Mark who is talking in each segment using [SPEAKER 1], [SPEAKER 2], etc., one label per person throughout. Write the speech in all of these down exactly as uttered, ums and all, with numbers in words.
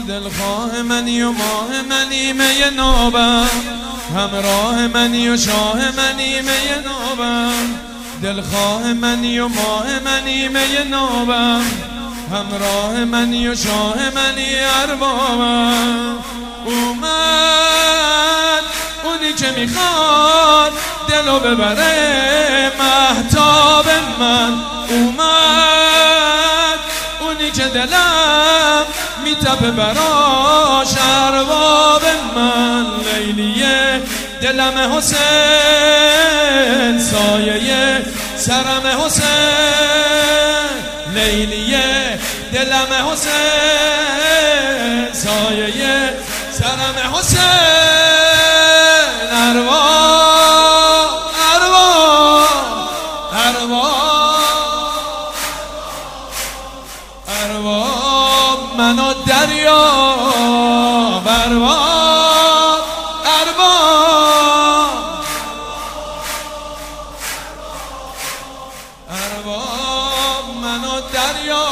[SPEAKER 1] دلخواه منی و ماه منی می نابم، همراه منی و شاه منی می نابم. دلخواه منی و ماه منی می نابم، همراه منی و شاه منی اربابم. اومد اونی که میخواد دلو ببره مهتاب من، اومد اونی که دلم میتپه براش ارباب من. لیلیه دلم حسین، سایه سرم حسین. لیلیه دلم حسین، سایه سرم حسین. ارباب ارباب ارباب ارباب منو دریا ارباب ارباب ارباب منو دریا.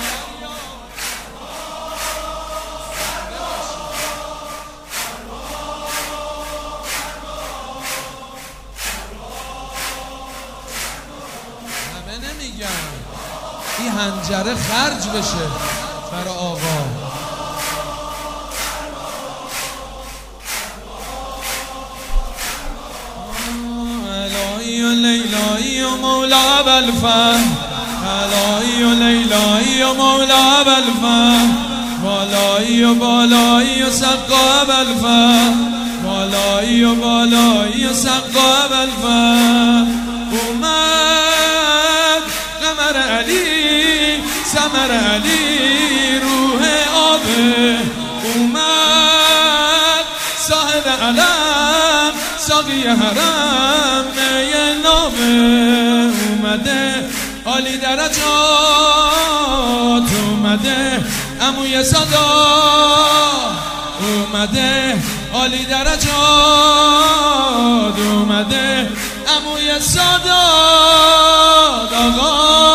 [SPEAKER 1] همه نمیگن این حنجره خرج بشه برای آقا. الهی و لیلایی و مولا ابوالفضل، الهی و لیلایی و مولا ابوالفضل. بالایی و بالایی و سقا ابوالفضل، بالایی و بالایی و سقا ابوالفضل. اومد قمر علی ثمر علی روح آبه، اومد صاحب علم ساقی حرم می نامه. اومده عالی درجات، اومده عموی صدا، اومده عالی درجات، اومده عموی صدا. آقا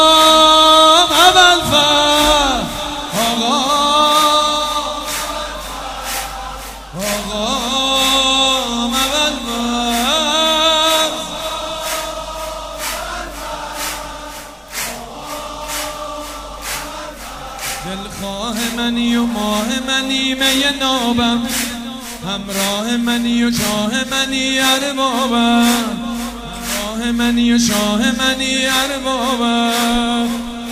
[SPEAKER 1] ابوالفضل، آقا آقا دلخواه منی و ماه منی می نابم، همراه منی و شاه منی اربابم، همراه منی و شاه منی اربابم.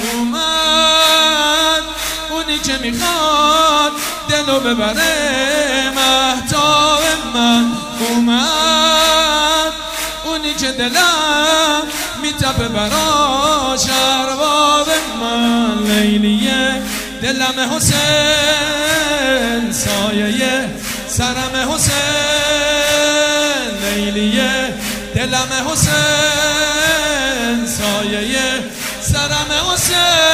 [SPEAKER 1] اومد اونی که میخواد دلو ببره مهتاب من، اومد اونی که دلم میتپه براش ارباب من. لیلیه دلم حسین، سایه سرم حسین. لیلیه دلم حسین، سایه سرم حسین.